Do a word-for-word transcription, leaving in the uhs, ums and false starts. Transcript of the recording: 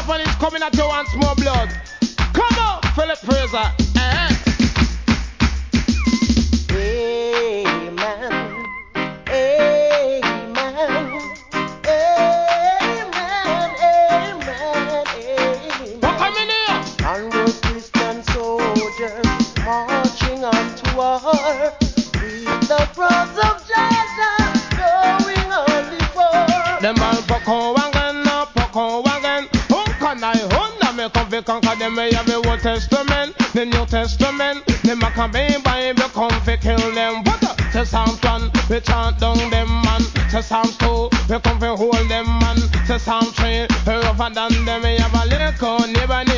police coming at you once more blood. Come on, Philip Fraser. Eh? Amen. Amen. Amen. Amen. Amen. What coming here? And the Christian soldiers marching on to war with the cross of Jesus going on before. Them all Poco wagon, no Poco wagon. Who can I Honda me come fi conquer them? Me have the Old Testament, the New Testament. Them a come be Bible come fi kill them. What? Say Psalms one, we chant down them man. Say Psalms two, we come fi hold them man. Say Psalm three, we rougher than them. Me have a little neighbor.